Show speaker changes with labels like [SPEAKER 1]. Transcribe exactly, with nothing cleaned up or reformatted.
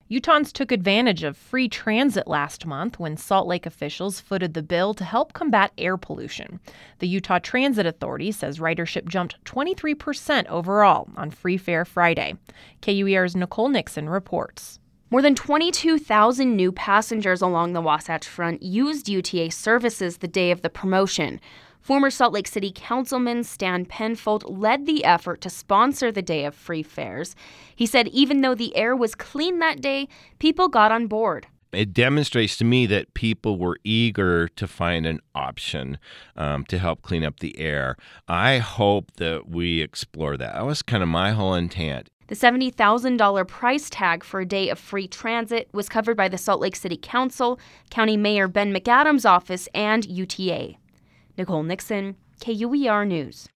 [SPEAKER 1] Utahns took advantage of free transit last month when Salt Lake officials footed the bill to help combat air pollution. The Utah Transit Authority says ridership jumped twenty-three percent overall on Free Fare Friday. K U E R's Nicole Nixon reports.
[SPEAKER 2] More than twenty-two thousand new passengers along the Wasatch Front used U T A services the day of the promotion. Former Salt Lake City Councilman Stan Penfold led the effort to sponsor the day of free fares. He said even though the air was clean that day, people got on board.
[SPEAKER 3] It demonstrates to me that people were eager to find an option um, to help clean up the air. I hope that we explore that. That was kind of my whole intent.
[SPEAKER 2] The seventy thousand dollars price tag for a day of free transit was covered by the Salt Lake City Council, County Mayor Ben McAdams' office, and U T A. Nicole Nixon, K U E R News.